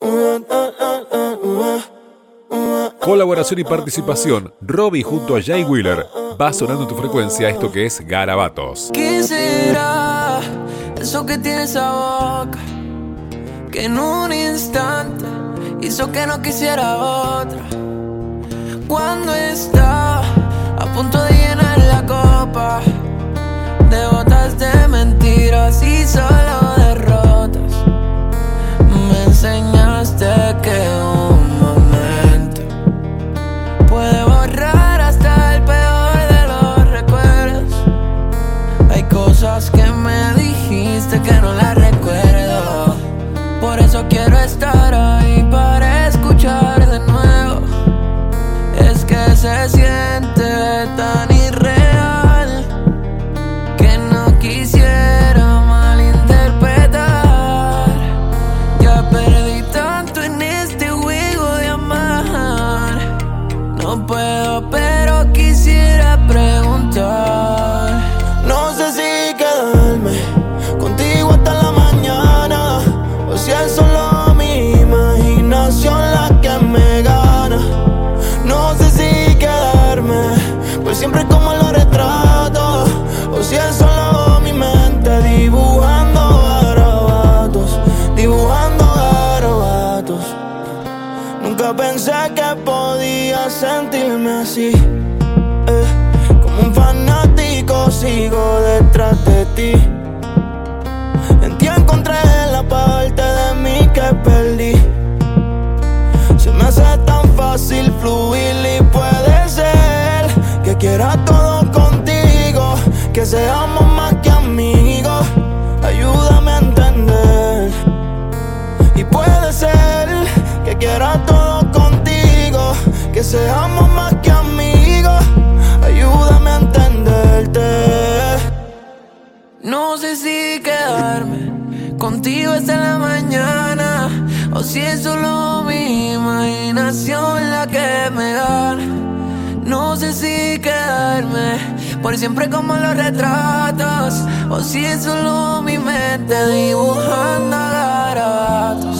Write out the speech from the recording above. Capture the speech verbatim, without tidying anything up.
Colaboración y participación, Robbie junto a Jay Wheeler. Va sonando en tu frecuencia esto que es Garabatos. ¿Qué será eso que tiene esa boca? Que en un instante hizo que no quisiera otra. Cuando está a punto de llenar la copa de botas de mentiras y solo derrotas, me enseñaste que un momento puede borrar hasta el peor de los recuerdos. Hay cosas que me dijiste que no las recuerdo. Por eso quiero estar ahí para escuchar de nuevo. Es que se siente tan irreal que no quisiera malinterpretar. Ya perdí tanto en este juego de amar. No puedo, pero quisiera preguntar. No sé si quedarme contigo hasta la mañana o si es solo mi imaginación la que me gana. No sé si quedarme pues siempre como lo retrato o si es solo mi mente dibujando garabatos, dibujando garabatos. Nunca pensé que podía sentirme así, eh, como un fanático sigo detrás de ti. En ti encontré la parte de mí que perdí. Se me hace tan fácil fluir y puede ser que quiera todo contigo, que seamos más que amigos. Ayúdame a entender. Y puede ser que quiera todo contigo, que seamos más que amigos. Ayúdame a entenderte. No sé si quedarme contigo hasta la mañana o si es solo mi imaginación la que me gana. No sé si quedarme por siempre como los retratos o si es solo mi mente dibujando garabatos.